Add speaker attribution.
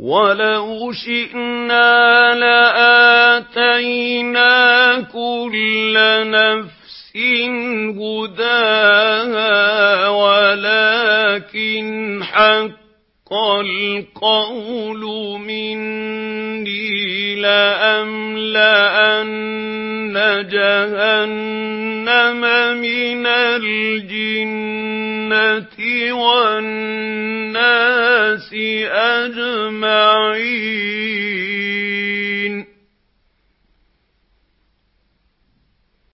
Speaker 1: وَلَوْ شِئْنَا لَآتَيْنَا كُلَّ نَفْسٍ هُدَاهَا وَلَٰكِنْ حَقَّ الْقَوْلُ مِنِّي لَأَمْلَأَنَّ جَهَنَّمَ مِنَ الْجِنَّةِ وَالنَّاسِ أَجْمَعِينَ